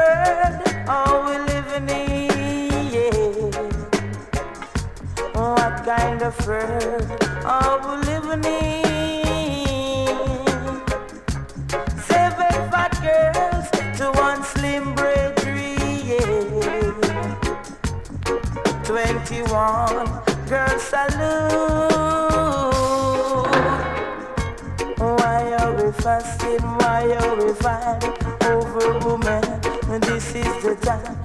world are we living in? Yeah. What kind of world are we living in? 7 fat girls to one slim bravery, yeah. 21 girls salute. Why are we fasting? Why are we fighting over women? This is the time